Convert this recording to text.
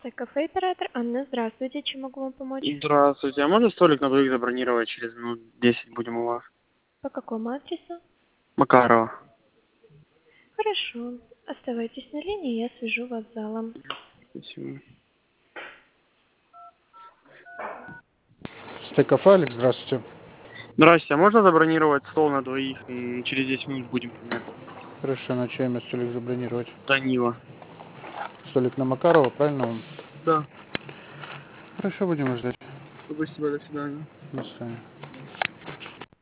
Кафе оператор Анна, здравствуйте, чем могу вам помочь? Здравствуйте, а можно столик на двоих забронировать? Через минут 10 будем у вас. По какому адресу? Макарова. Хорошо, оставайтесь на линии, я свяжу вас с залом. Спасибо. Стейк-кафе, Алекс, здравствуйте. Здрасте, а можно забронировать стол на двоих? Через 10 минут будем примерно. Хорошо, на чье имя столик забронировать? Данила. Столик на Макарова, правильно вам? Да. Хорошо, будем ждать. Спасибо, до свидания. До свидания.